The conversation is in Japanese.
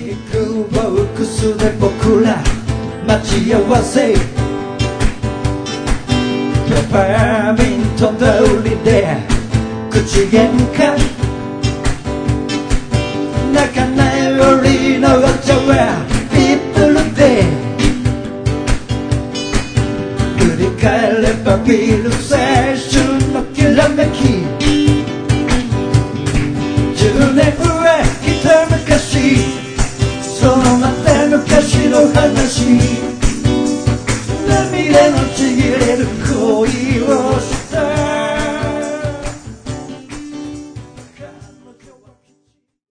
ピックボックスで僕ら待ち合わせ、ペパーミント通りで口喧嘩、仲直りのお茶はピップルで振り返ればビール青春のきらめき、10年上一昔、そのまた昔の話。